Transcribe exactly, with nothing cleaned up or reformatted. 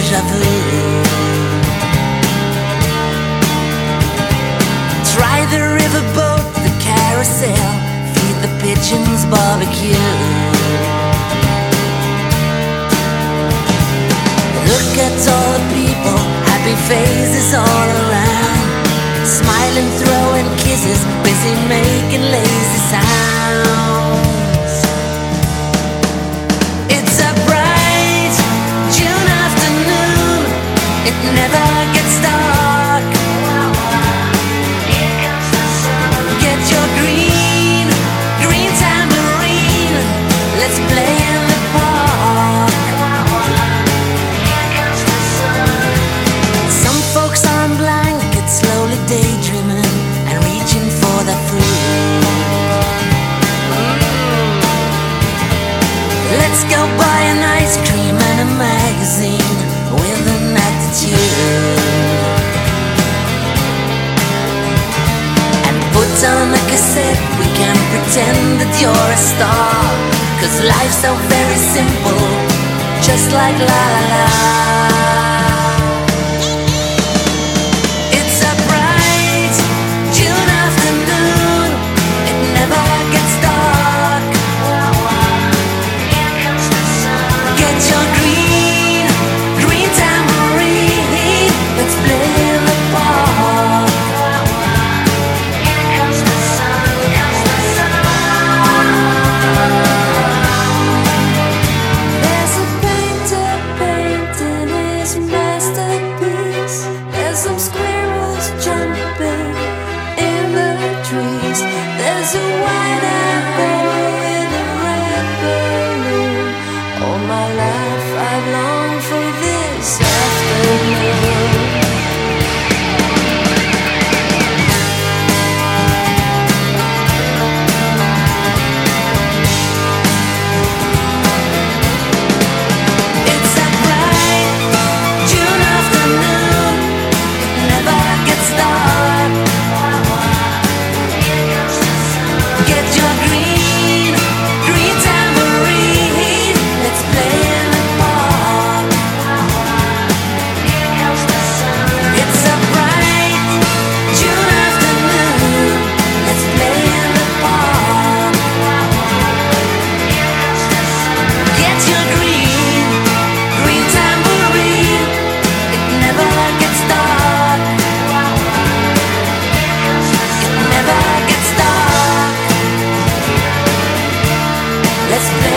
déjà vu. Try the riverboat, the carousel, feed the pigeons barbecue. Look at all the people, happy faces all around, smiling, throwing kisses, busy making lazy sounds. It's a bright June afternoon, it never gets dark. Here comes the sun. Get your green, green tambourine, let's play in the park. Here comes the sun. Some folks are on blankets, slowly daydreaming and reaching for the food. Let's go buy an ice cream and a magazine with an attitude, and put on a cassette, we can pretend that you're a star, 'cause life's so very simple, just like La La La. It's a bright June afternoon, it never gets dark. Here comes the sun. Get your green, green tambourine, let's play in the park. Here comes the sun, comes the sun. There's a painter painting his masterpiece. There's some squirrels jumping in the trees. There's a white-eyed boy with a red balloon. All my life I've longed for this afternoon. It's a bright June afternoon, it never gets dark. Here comes the sun. Get your green, green tambourine, let's play in the park. Here comes the sun. It's a bright June afternoon, let's play in the park. Here comes the sun. Get your green, green tambourine, it never gets dark. It never gets dark. Let's play